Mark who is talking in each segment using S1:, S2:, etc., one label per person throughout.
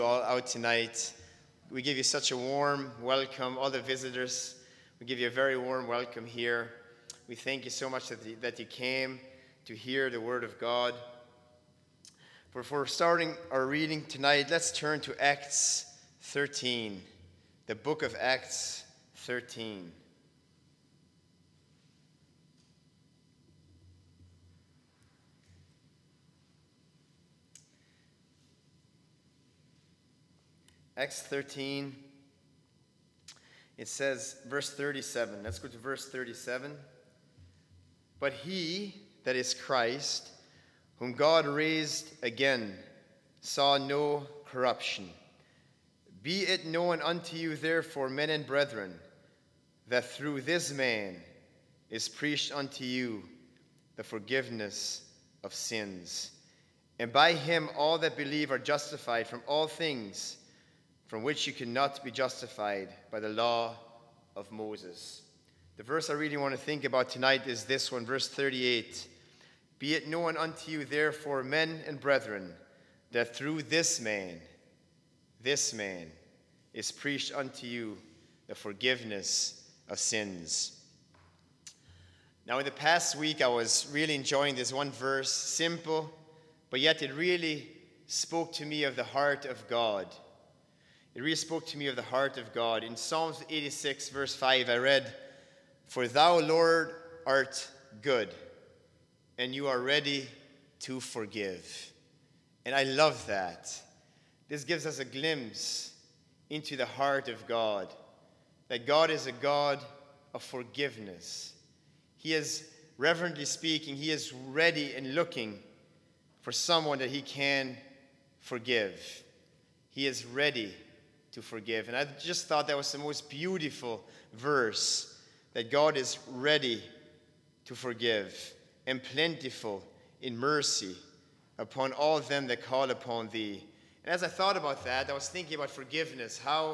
S1: All out tonight. We give you such a warm welcome. All the visitors, we give you a very warm welcome here. We thank you so much that you came to hear the word of God. Before starting our reading tonight, let's turn to Acts 13, the book of Acts 13. Acts 13, it says, verse 37. Let's go to verse 37. But he, that is Christ, whom God raised again, saw no corruption. Be it known unto you, therefore, men and brethren, that through this man is preached unto you the forgiveness of sins. And by him all that believe are justified from all things from which you cannot be justified by the law of Moses. The verse I really want to think about tonight is this one, verse 38. Be it known unto you, therefore, men and brethren, that through this man is preached unto you the forgiveness of sins. Now, in the past week, I was really enjoying this one verse, simple, but yet it really spoke to me of the heart of God. It really spoke to me of the heart of God. In Psalms 86, verse 5, I read, For thou, Lord, art good, and you are ready to forgive. And I love that. This gives us a glimpse into the heart of God, that God is a God of forgiveness. He is, reverently speaking, he is ready and looking for someone that he can forgive. He is ready to forgive. And I just thought that was the most beautiful verse, that God is ready to forgive and plentiful in mercy upon all of them that call upon thee. And as I thought about that, I was thinking about forgiveness, how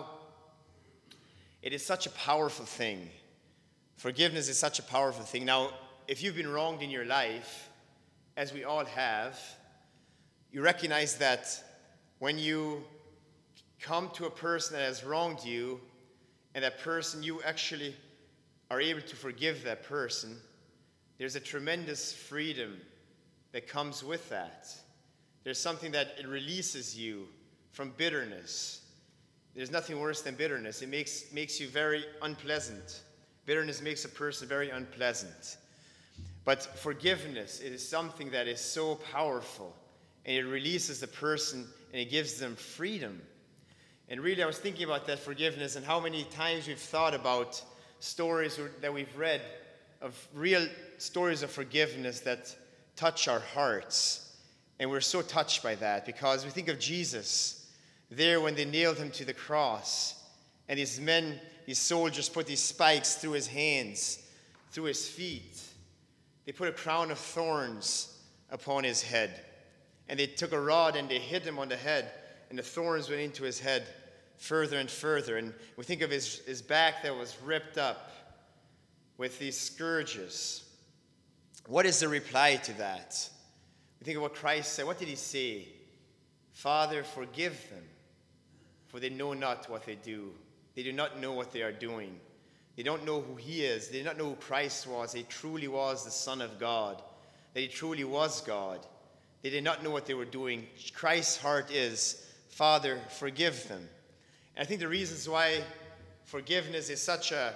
S1: it is such a powerful thing. Forgiveness is such a powerful thing. Now, if you've been wronged in your life, as we all have, you recognize that when you come to a person that has wronged you, and that person, you actually are able to forgive that person, there's a tremendous freedom that comes with that. There's something that it releases you from bitterness. There's nothing worse than bitterness. It makes you very unpleasant. Bitterness makes a person very unpleasant. But forgiveness, it is something that is so powerful, and it releases the person, and it gives them freedom. And really, I was thinking about that forgiveness and how many times we've thought about stories that we've read of real stories of forgiveness that touch our hearts. And we're so touched by that because we think of Jesus there when they nailed him to the cross. And these soldiers put these spikes through his hands, through his feet. They put a crown of thorns upon his head. And they took a rod and they hit him on the head. And the thorns went into his head further and further. And we think of his back that was ripped up with these scourges. What is the reply to that? We think of what Christ said. What did he say? Father, forgive them, for they know not what they do. They do not know what they are doing. They don't know who he is. They do not know who Christ was. He truly was the Son of God, that he truly was God. They did not know what they were doing. Christ's heart is, Father, forgive them. And I think the reasons why forgiveness is such a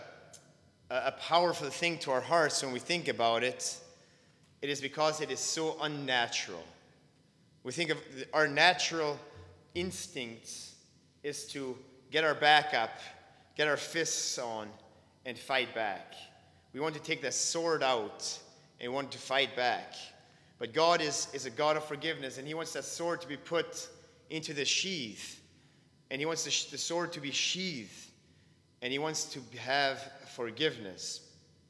S1: powerful thing to our hearts when we think about it, it is because it is so unnatural. We think of our natural instincts is to get our back up, get our fists on, and fight back. We want to take the sword out and want to fight back. But God is a God of forgiveness, and he wants that sword to be put into the sheath. And he wants the sword to be sheathed. And he wants to have forgiveness.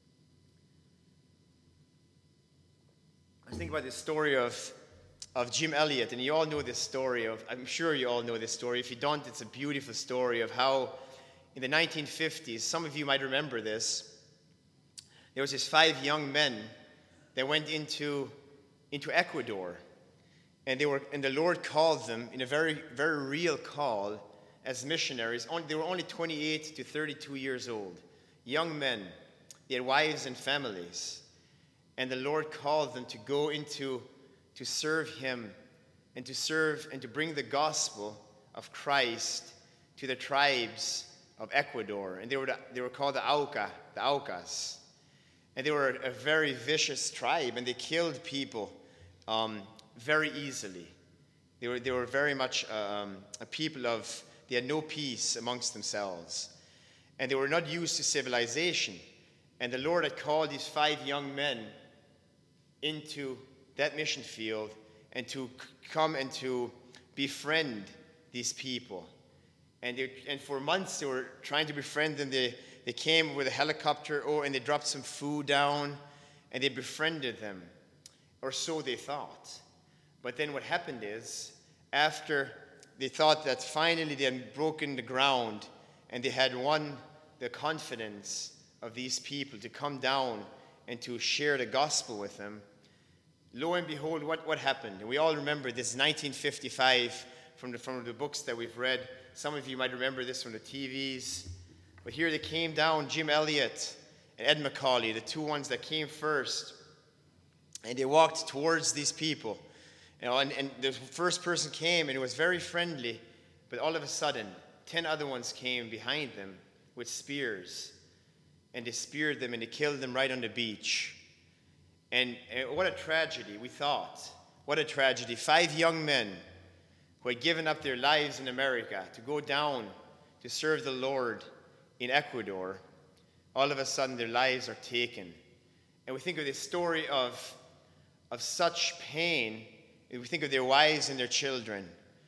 S1: I think about the story of Jim Elliot, and you all know this story. I'm sure you all know this story. If you don't, it's a beautiful story of how in the 1950s, some of you might remember this, there was these 5 young men that went into Ecuador. And the Lord called them in a very, very real call as missionaries. They were only 28 to 32 years old, young men. They had wives and families. And the Lord called them to go into, to serve Him, and to serve and to bring the gospel of Christ to the tribes of Ecuador. And they were called the Aucas. And they were a very vicious tribe, and they killed people very easily. They were very much a people they had no peace amongst themselves. And they were not used to civilization. And the Lord had called these 5 young men into that mission field and to come and to befriend these people. And for months they were trying to befriend them. They came with a helicopter and they dropped some food down and they befriended them, or so they thought. But then what happened is, after they thought that finally they had broken the ground and they had won the confidence of these people to come down and to share the gospel with them, lo and behold, what happened? And we all remember this 1955 from the books that we've read. Some of you might remember this from the TVs. But here they came down, Jim Elliot and Ed McCauley, the 2 ones that came first. And they walked towards these people. And the first person came, and it was very friendly. But all of a sudden, 10 other ones came behind them with spears. And they speared them, and they killed them right on the beach. And what a tragedy, we thought. What a tragedy. 5 young men who had given up their lives in America to go down to serve the Lord in Ecuador, all of a sudden their lives are taken. And we think of this story of such pain. And we think of their wives and their children.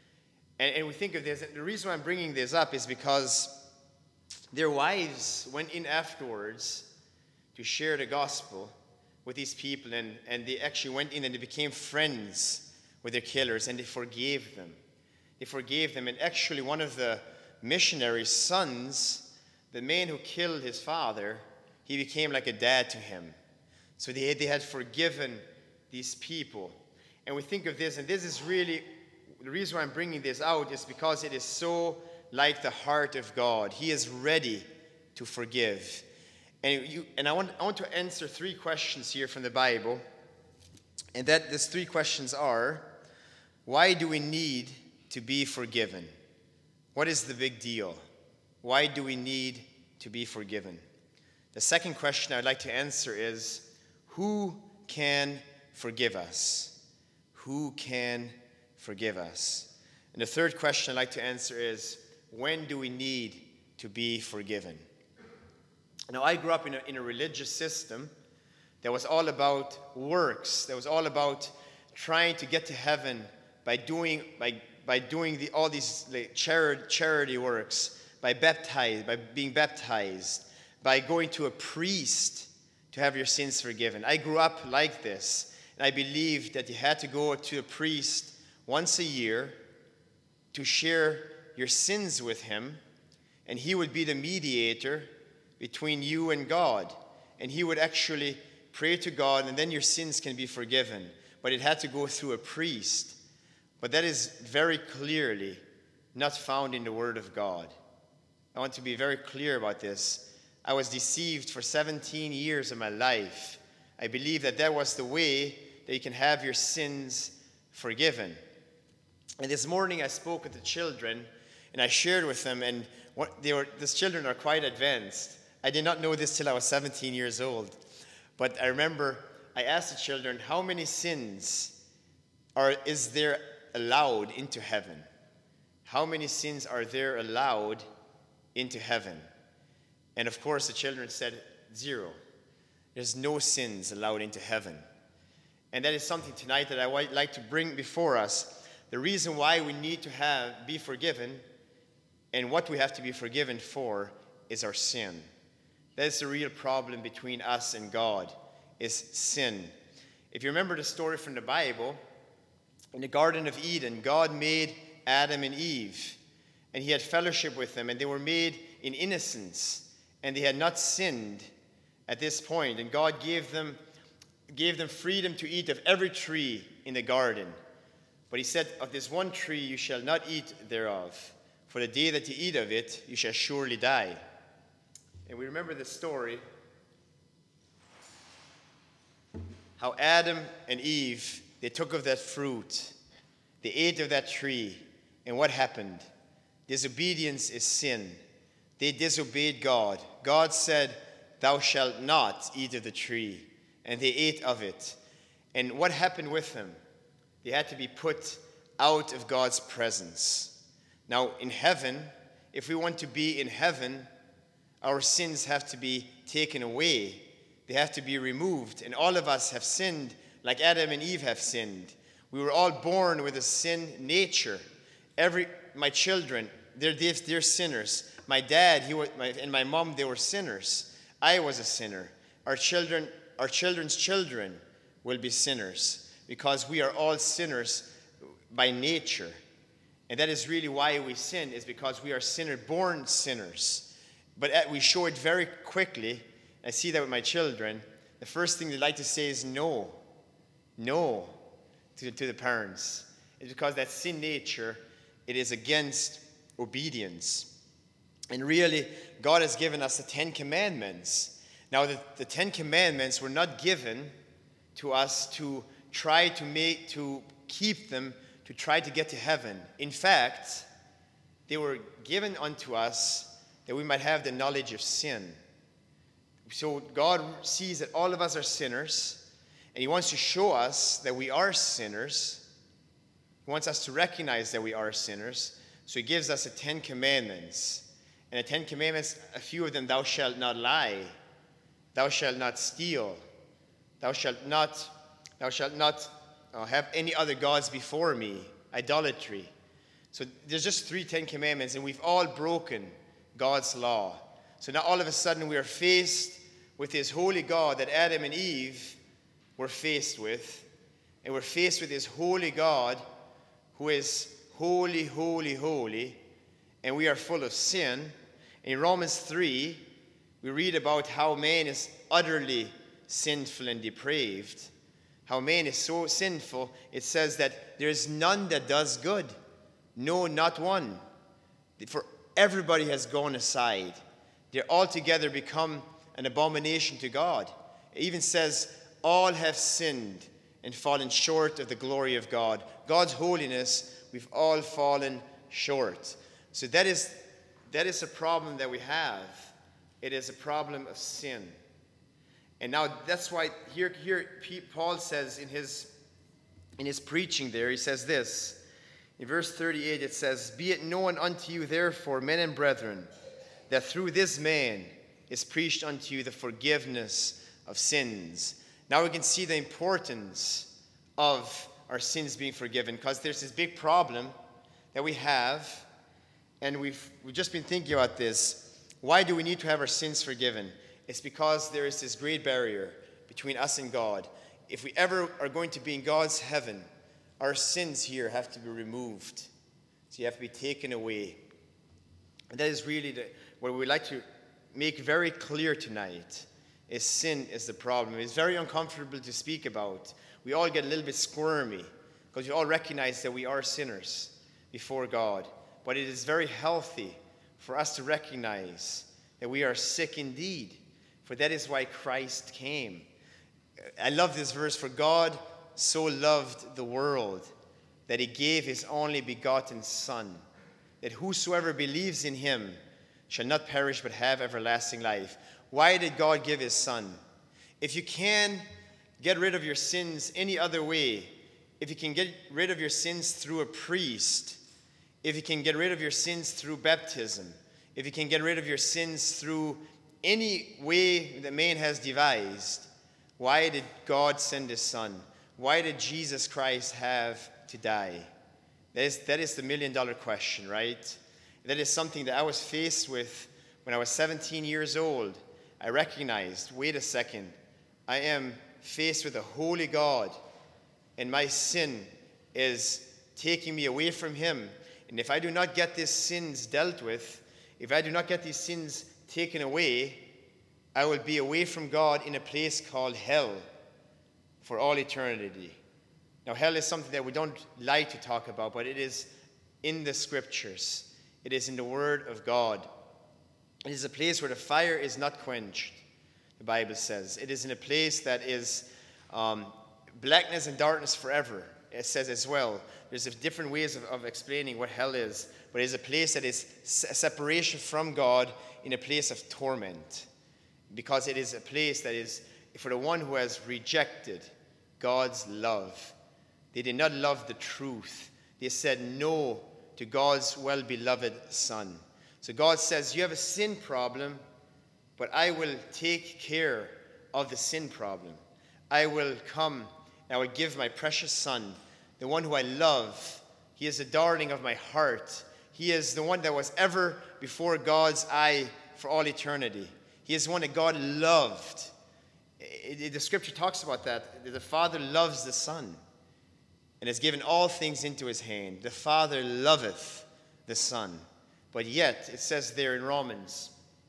S1: And we think of this. And the reason why I'm bringing this up is because their wives went in afterwards to share the gospel with these people. And they actually went in and they became friends with their killers. And they forgave them. They forgave them. And actually one of the missionaries' sons, the man who killed his father, he became like a dad to him. So they had forgiven these people. And we think of this, and this is really, the reason why I'm bringing this out is because it is so like the heart of God. He is ready to forgive. And I want to answer 3 questions here from the Bible. And that these 3 questions are, why do we need to be forgiven? What is the big deal? Why do we need to be forgiven? The second question I'd like to answer is, who can forgive us? Who can forgive us? And the third question I'd like to answer is, when do we need to be forgiven? Now, I grew up in a religious system that was all about works, that was all about trying to get to heaven by doing all these charity works, by being baptized, by going to a priest to have your sins forgiven. I grew up like this. And I believed that you had to go to a priest once a year to share your sins with him, and he would be the mediator between you and God. And he would actually pray to God, and then your sins can be forgiven. But it had to go through a priest. But that is very clearly not found in the Word of God. I want to be very clear about this. I was deceived for 17 years of my life. I believe that was the way that you can have your sins forgiven. And this morning I spoke with the children, and I shared with them, and these children are quite advanced. I did not know this till I was 17 years old. But I remember I asked the children, how many sins is there allowed into heaven? How many sins are there allowed into heaven? And of course the children said 0. There's no sins allowed into heaven. And that is something tonight that I would like to bring before us. The reason why we need to be forgiven, and what we have to be forgiven for, is our sin. That is the real problem between us and God, is sin. If you remember the story from the Bible, in the Garden of Eden, God made Adam and Eve, and he had fellowship with them, and they were made in innocence, and they had not sinned at this point, and God gave them freedom to eat of every tree in the garden. But he said, of this one tree you shall not eat thereof, for the day that you eat of it, you shall surely die. And we remember the story, how Adam and Eve, they took of that fruit, they ate of that tree, and what happened? Disobedience is sin. They disobeyed God. God said, thou shalt not eat of the tree, and they ate of it. And what happened with them? They had to be put out of God's presence. Now, in heaven, if we want to be in heaven, our sins have to be taken away. They have to be removed. And all of us have sinned like Adam and Eve have sinned. We were all born with a sin nature. My children, they're sinners. My dad, and my mom, they were sinners. I was a sinner. Our children's children will be sinners, because we are all sinners by nature. And that is really why we sin, is because we are born sinners. But we show it very quickly. I see that with my children. The first thing they like to say is no to the parents. It's because that sin nature, it is against obedience. And really, God has given us the 10 Commandments. Now, the 10 Commandments were not given to us to try to keep them, to try to get to heaven. In fact, they were given unto us that we might have the knowledge of sin. So God sees that all of us are sinners, and he wants to show us that we are sinners. He wants us to recognize that we are sinners. So he gives us the 10 Commandments. And the 10 Commandments, a few of them: thou shalt not lie, thou shalt not steal, thou shalt not have any other gods before me, idolatry. So there's just 10 Commandments, and we've all broken God's law. So now all of a sudden we are faced with this holy God that Adam and Eve were faced with. And we're faced with this holy God who is holy, holy, holy. And we are full of sin. In Romans 3, we read about how man is utterly sinful and depraved. How man is so sinful, it says that there is none that does good. No, not one. For everybody has gone aside. They're altogether become an abomination to God. It even says, all have sinned and fallen short of the glory of God. God's holiness, we've all fallen short. So that is a problem that we have. It is a problem of sin. And now that's why here Paul says in his preaching there, he says this. In verse 38 it says, be it known unto you therefore, men and brethren, that through this man is preached unto you the forgiveness of sins. Now we can see the importance of our sins being forgiven, because there's this big problem that we have, and we've just been thinking about this. Why do we need to have our sins forgiven? It's because there is this great barrier between us and God. If we ever are going to be in God's heaven, our sins here have to be removed. So you have to be taken away. And that is really what we like to make very clear tonight, is sin is the problem. It's very uncomfortable to speak about. We all get a little bit squirmy because we all recognize that we are sinners before God. But it is very healthy for us to recognize that we are sick indeed, for that is why Christ came. I love this verse, for God so loved the world that he gave his only begotten Son, that whosoever believes in him shall not perish but have everlasting life. Why did God give his Son? If you can get rid of your sins any other way, if you can get rid of your sins through a priest, if you can get rid of your sins through baptism, if you can get rid of your sins through any way that man has devised, why did God send his Son? Why did Jesus Christ have to die? That is the $1 million question, right? That is something that I was faced with when I was 17 years old. I recognized, wait a second, I am faced with a holy God, and my sin is taking me away from him. And if I do not get these sins dealt with, if I do not get these sins taken away, I will be away from God in a place called hell for all eternity. Now, hell is something that we don't like to talk about, but it is in the scriptures. It is in the Word of God. It is a place where the fire is not quenched, the Bible says. It is in a place that is blackness and darkness forever, it says as well. There's different ways of explaining what hell is, but it is a place that is separation from God in a place of torment, because it is a place that is for the one who has rejected God's love. They did not love the truth. They said no to God's well-beloved Son. So God says, you have a sin problem, but I will take care of the sin problem. I will come and I will give my precious Son, the one who I love. He is the darling of my heart. He is the one that was ever before God's eye for all eternity. He is the one that God loved. The scripture talks about that. The Father loves the Son and has given all things into his hand. The Father loveth the Son. But yet, it says there in Romans,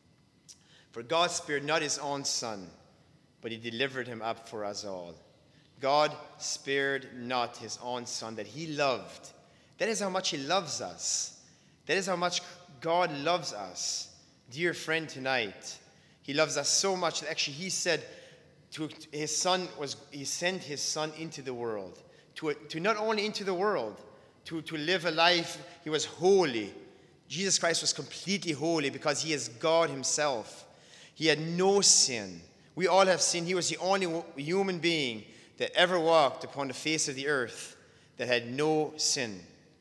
S1: for God spared not his own Son, but he delivered him up for us all. God spared not his own Son that he loved. That is how much he loves us. That is how much God loves us. Dear friend, tonight, he loves us so much that actually he said to his Son, he sent his Son into the world. To not only into the world, to live a life, he was holy. Jesus Christ was completely holy because he is God himself. He had no sin. We all have sinned. He was the only human being that ever walked upon the face of the earth that had no sin.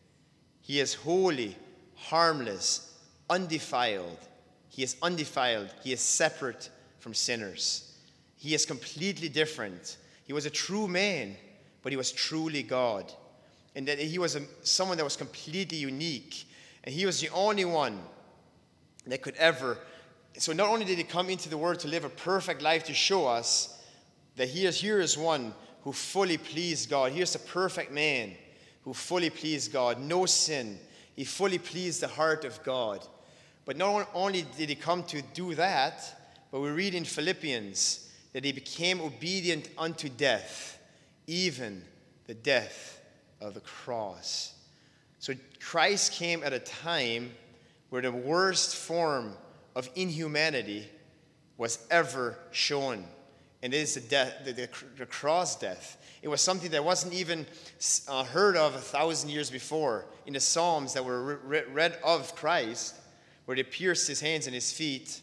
S1: He is holy, harmless, undefiled. He is undefiled. He is separate from sinners. He is completely different. He was a true man, but he was truly God. And that he was someone that was completely unique. And he was the only one that could ever. So not only did he come into the world to live a perfect life to show us that here is one who fully pleased God. Here's a perfect man who fully pleased God. No sin. He fully pleased the heart of God. But not only did he come to do that, but we read in Philippians that he became obedient unto death, even the death of the cross. So Christ came at a time where the worst form of inhumanity was ever shown. And it is the cross death. It was something that wasn't even heard of 1,000 years before. In the Psalms that were read of Christ, where they pierced his hands and his feet,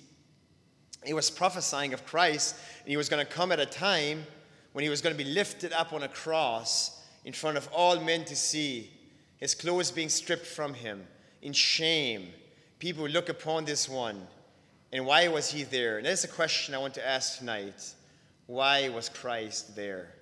S1: it was prophesying of Christ, and he was going to come at a time when he was going to be lifted up on a cross in front of all men to see, his clothes being stripped from him in shame. People would look upon this one. And why was he there? And that's a question I want to ask tonight. Why was Christ there?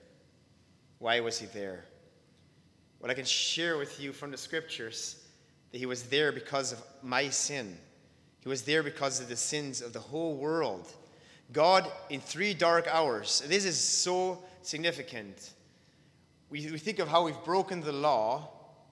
S1: Why was he there? Well, I can share with you from the scriptures that he was there because of my sin. He was there because of the sins of the whole world. God, in 3 dark hours, this is so significant. We think of how we've broken the law,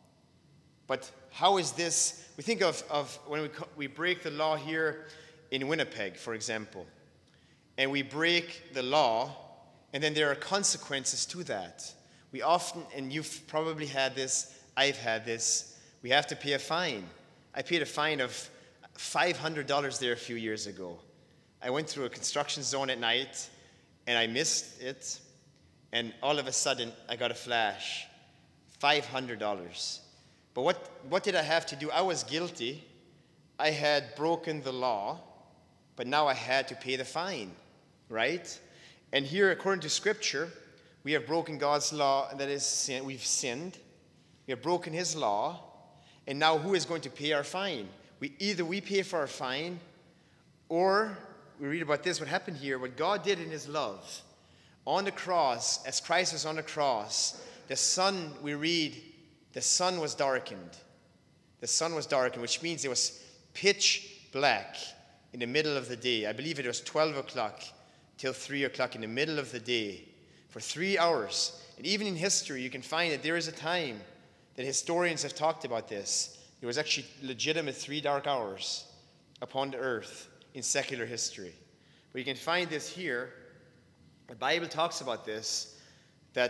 S1: but how is this? We think of when we break the law here in Winnipeg, for example, and we break the law, and then there are consequences to that. We often, and you've probably had this, I've had this, we have to pay a fine. I paid a fine of $500 there a few years ago. I went through a construction zone at night, and I missed it, and all of a sudden, I got a flash, $500. But what did I have to do? I was guilty. I had broken the law, but now I had to pay the fine, right? And here, according to Scripture, we have broken God's law, and that is sin. We've sinned. We have broken his law, and now who is going to pay our fine? Either we pay for our fine, or we read about this, what happened here, what God did in his love. On the cross, as Christ was on the cross, the sun, we read, the sun was darkened. The sun was darkened, which means it was pitch black in the middle of the day. I believe it was 12 o'clock till 3 o'clock in the middle of the day for 3 hours. And even in history, you can find that there is a time that historians have talked about this. There was actually legitimate 3 dark hours upon the earth in secular history. But you can find this here. The Bible talks about this, that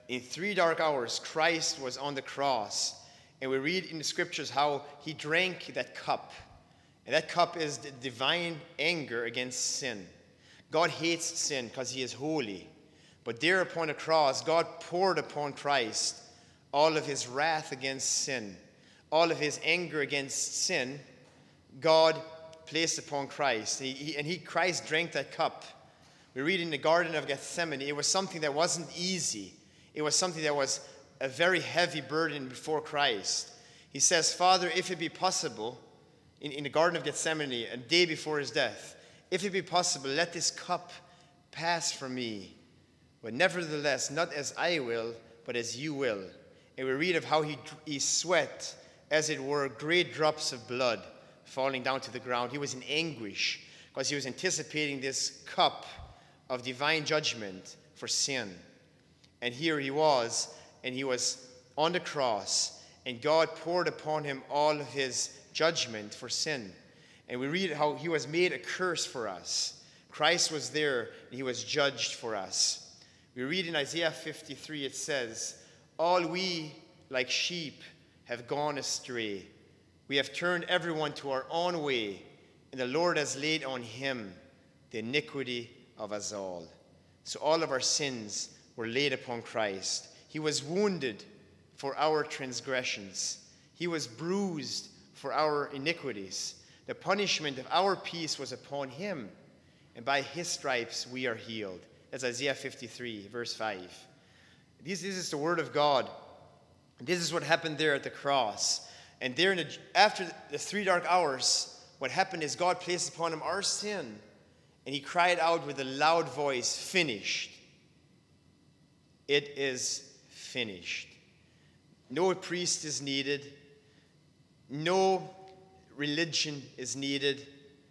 S1: in 3 dark hours, Christ was on the cross. And we read in the scriptures how he drank that cup. And that cup is the divine anger against sin. God hates sin because he is holy. But there upon the cross, God poured upon Christ all of his wrath against sin, all of his anger against sin. God placed upon Christ. Christ drank that cup. We read in the Garden of Gethsemane, it was something that wasn't easy. It was something that was a very heavy burden before Christ. He says, Father, if it be possible, in the Garden of Gethsemane, a day before his death, if it be possible, let this cup pass from me. But nevertheless, not as I will, but as you will. And we read of how he sweat, as it were, great drops of blood falling down to the ground. He was in anguish because he was anticipating this cup of divine judgment for sin. And here he was, and he was on the cross, and God poured upon him all of his judgment for sin. And we read how he was made a curse for us. Christ was there, and he was judged for us. We read in Isaiah 53, it says, all we like sheep have gone astray. We have turned everyone to our own way, and the Lord has laid on him the iniquity of us all. So all of our sins were laid upon Christ. He was wounded for our transgressions. He was bruised for our iniquities. The punishment of our peace was upon him, and by his stripes we are healed. That's Isaiah 53, verse 5. This is the word of God. This is what happened there at the cross. And there, after the 3 dark hours, what happened is God placed upon him our sin, and he cried out with a loud voice, finished. It is finished. No priest is needed. No religion is needed.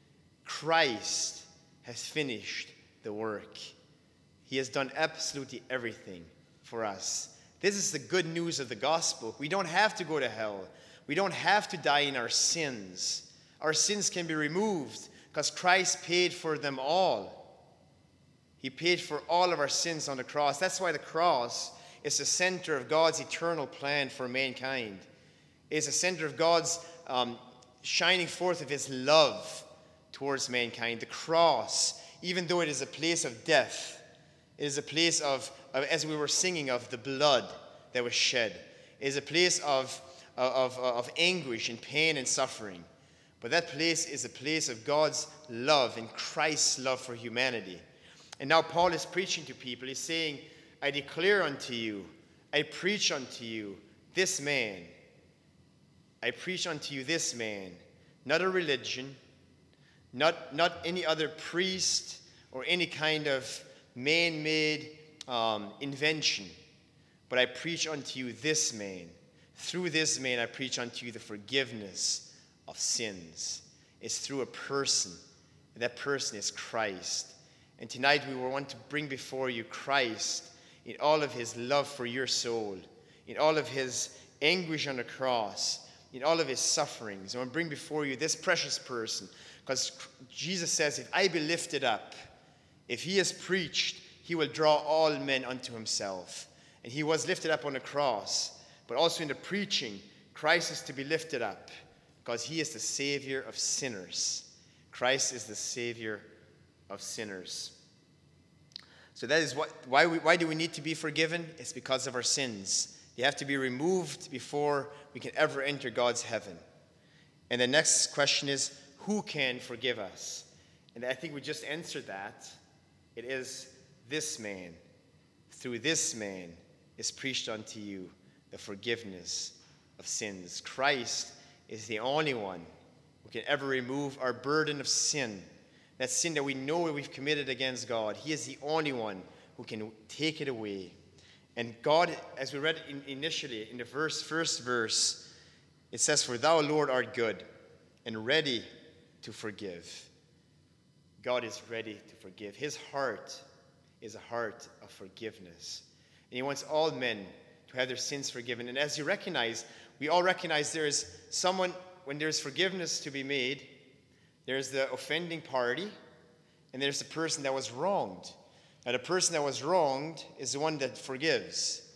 S1: Christ has finished the work. He has done absolutely everything for us. This is the good news of the gospel. We don't have to go to hell. We don't have to die in our sins. Our sins can be removed because Christ paid for them all. He paid for all of our sins on the cross. That's why the cross is the center of God's eternal plan for mankind. It is the center of God's shining forth of his love towards mankind. The cross, even though it is a place of death, it is a place of, as we were singing, of the blood that was shed. It is a place of anguish and pain and suffering. But that place is a place of God's love and Christ's love for humanity. And now Paul is preaching to people. He's saying, I declare unto you, I preach unto you this man. I preach unto you this man, not a religion, not any other priest or any kind of man-made invention, but I preach unto you this man. Through this man I preach unto you the forgiveness of sins. It's through a person, and that person is Christ. And tonight we will want to bring before you Christ in all of his love for your soul, in all of his anguish on the cross, in all of his sufferings. I want to bring before you this precious person, because Jesus says, if I be lifted up, if he is preached, he will draw all men unto himself. And he was lifted up on the cross, but also in the preaching, Christ is to be lifted up, because he is the Savior of sinners. Christ is the Savior of sinners. So that is why do we need to be forgiven? It's because of our sins. They have to be removed before we can ever enter God's heaven. And the next question is, who can forgive us? And I think we just answered that. It is this man. Through this man is preached unto you the forgiveness of sins. Christ is the only one who can ever remove our burden of sin. That sin that we know we've committed against God. He is the only one who can take it away. And God, as we read initially in the first verse, it says, for thou, Lord, art good and ready to forgive. God is ready to forgive. His heart is a heart of forgiveness. And he wants all men to have their sins forgiven. And as you recognize, we all recognize there is someone, when there's forgiveness to be made, there's the offending party, and there's the person that was wronged. Now, the person that was wronged is the one that forgives.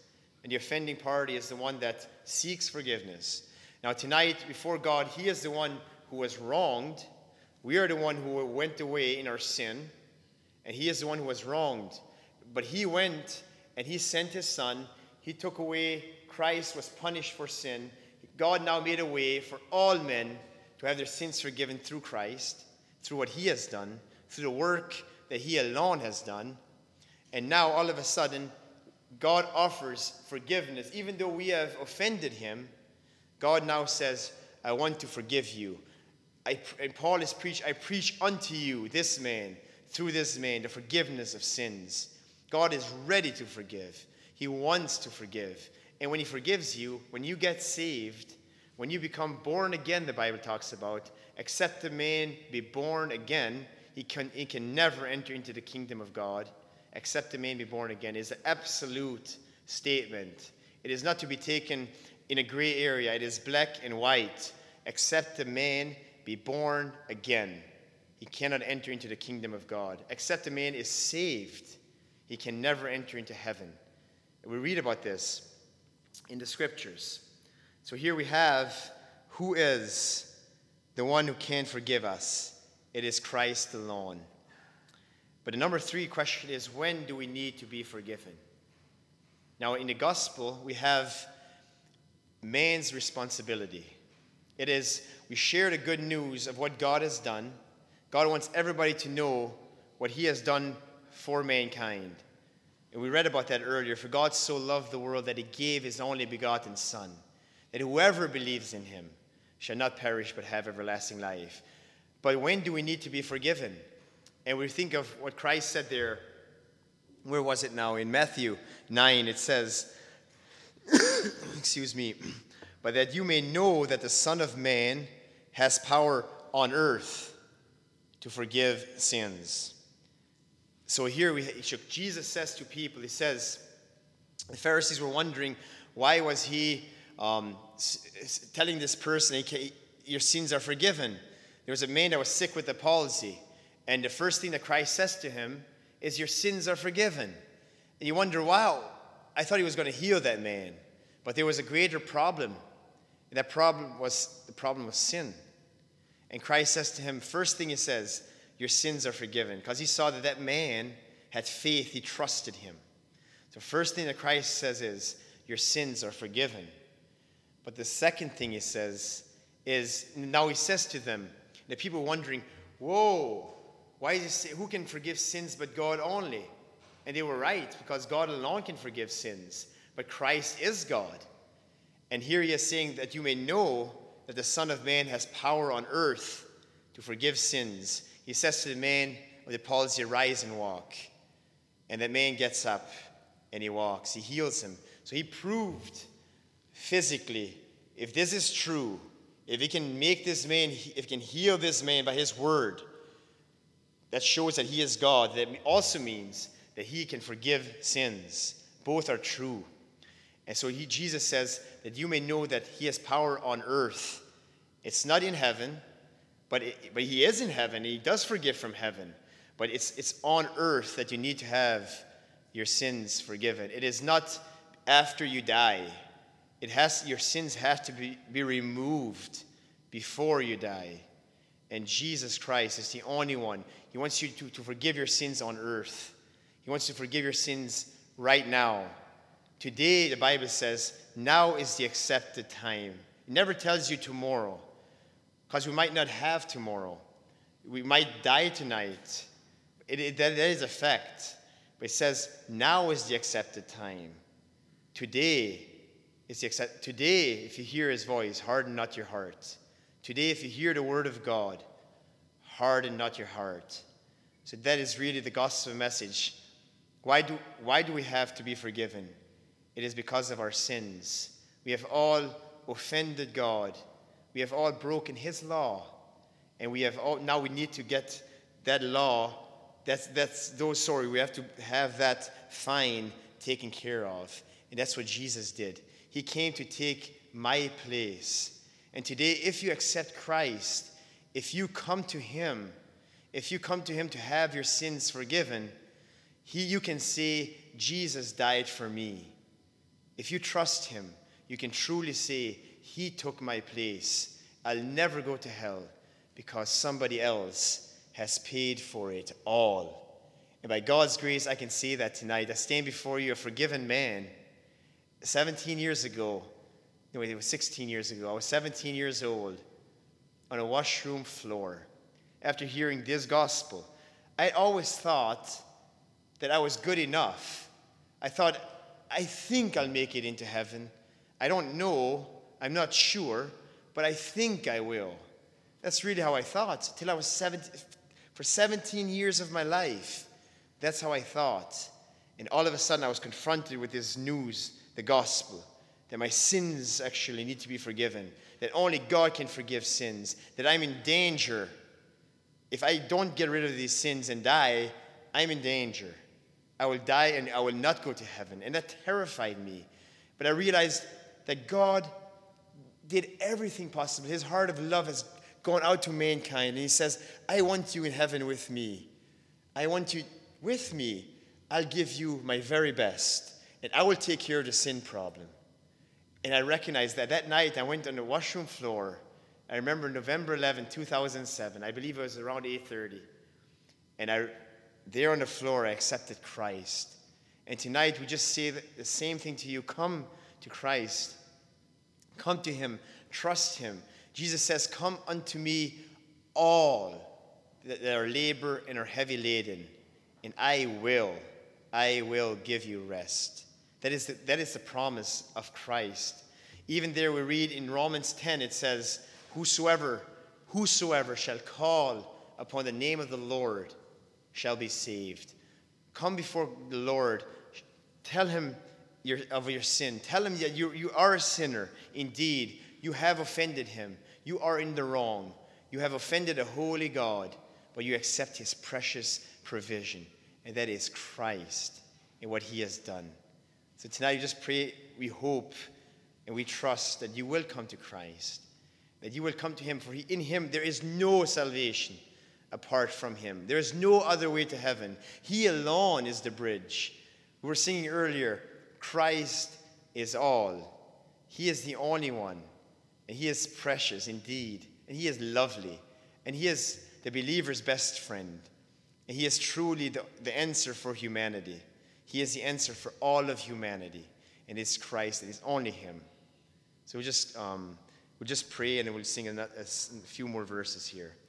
S1: and the offending party is the one that seeks forgiveness. Now tonight, before God, he is the one who was wronged. We are the one who went away in our sin, and he is the one who was wronged. But he went and he sent his son. He took away, Christ was punished for sin. God now made a way for all men to have their sins forgiven through Christ, through what he has done, through the work that he alone has done. And now all of a sudden, God offers forgiveness. Even though we have offended him, God now says, I want to forgive you. And Paul is I preach unto you, this man, through this man, the forgiveness of sins. God is ready to forgive. He wants to forgive. And when he forgives you, when you get saved, when you become born again, the Bible talks about, except a man be born again, he can never enter into the kingdom of God. Except a man be born again is an absolute statement. It is not to be taken in a gray area. It is black and white. Except a man be born again, he cannot enter into the kingdom of God. Except a man is saved, he can never enter into heaven. And we read about this in the scriptures. So here we have, who is the one who can forgive us? It is Christ alone. But the number 3 question is, when do we need to be forgiven? Now, in the gospel, we have man's responsibility. It is, we share the good news of what God has done. God wants everybody to know what he has done for mankind. And we read about that earlier. For God so loved the world that he gave his only begotten Son, that whoever believes in him shall not perish but have everlasting life. But when do we need to be forgiven? And we think of what Christ said there. Where was it now? In Matthew 9, it says, excuse me, but that you may know that the Son of Man has power on earth to forgive sins. So here Jesus says to people, he says, the Pharisees were wondering, why was he telling this person, your sins are forgiven? There was a man that was sick with the palsy, and the first thing that Christ says to him is, your sins are forgiven. And you wonder, wow, I thought he was going to heal that man. But there was a greater problem. And that problem was the problem of sin. And Christ says to him, first thing he says, your sins are forgiven. Because he saw that man had faith, he trusted him. So first thing that Christ says is, your sins are forgiven. But the second thing he says is, now he says to them, the people were wondering, whoa, why does he say, who can forgive sins but God only? And they were right, because God alone can forgive sins. But Christ is God. And here he is saying that you may know that the Son of Man has power on earth to forgive sins. He says to the man with the palsy, rise and walk. And that man gets up and he walks. He heals him. So he proved physically, if this is true, if he can make this man, if he can heal this man by his word, that shows that he is God. That also means that he can forgive sins. Both are true. And so Jesus says that you may know that he has power on earth. It's not in heaven, but he is in heaven. He does forgive from heaven. But it's on earth that you need to have your sins forgiven. It is not after you die. Your sins have to be removed before you die. And Jesus Christ is the only one. He wants you to forgive your sins on earth. He wants to forgive your sins right now. Today, the Bible says, now is the accepted time. It never tells you tomorrow, because we might not have tomorrow. We might die tonight. That is a fact. But it says, now is the accepted time. Today is the accepted. Today, if you hear his voice, harden not your heart. Today, if you hear the word of God, harden not your heart. So that is really the gospel message. Why do we have to be forgiven? It is because of our sins. We have all offended God. We have all broken his law. And now we need to get that law, we have to have that fine taken care of. And that's what Jesus did. He came to take my place. And today, if you accept Christ, if you come to him to have your sins forgiven, you can say, Jesus died for me. If you trust him, you can truly say, he took my place. I'll never go to hell because somebody else has paid for it all. And by God's grace, I can say that tonight. I stand before you a forgiven man. 17 years ago, no, it was 16 years ago, I was 17 years old on a washroom floor after hearing this gospel. I always thought that I was good enough. I thought, I think I'll make it into heaven. I don't know, I'm not sure, but I think I will. That's really how I thought till I was 17. For 17 years of my life, that's how I thought. And all of a sudden I was confronted with this news, the gospel, that my sins actually need to be forgiven, that only God can forgive sins, that I'm in danger. If I don't get rid of these sins and die, I'm in danger. I will die and I will not go to heaven. And that terrified me. But I realized that God did everything possible. His heart of love has gone out to mankind. And he says, I want you in heaven with me. I want you with me. I'll give you my very best. And I will take care of the sin problem. And I recognized that night I went on the washroom floor. I remember November 11, 2007. I believe it was around 8:30. And there on the floor, I accepted Christ. And tonight we just say the same thing to you. Come to Christ. Come to him. Trust him. Jesus says, come unto me all that are labor and are heavy laden, and I will give you rest. That is the promise of Christ. Even there we read in Romans 10, it says, whosoever shall call upon the name of the Lord shall be saved. Come before the Lord. Tell him of your sin. Tell him that you are a sinner. Indeed, you have offended him. You are in the wrong. You have offended a holy God, but you accept his precious provision, and that is Christ and what he has done. So tonight, you just pray, we hope, and we trust that you will come to Christ, that you will come to him, for in him there is no salvation apart from him. There is no other way to heaven. He alone is the bridge. We were singing earlier, Christ is all. He is the only one, and he is precious indeed, and he is lovely, and he is the believer's best friend, and he is truly the answer for humanity. He is the answer for all of humanity, and it's Christ. It is only him. So we'll just pray, and we'll sing a few more verses here.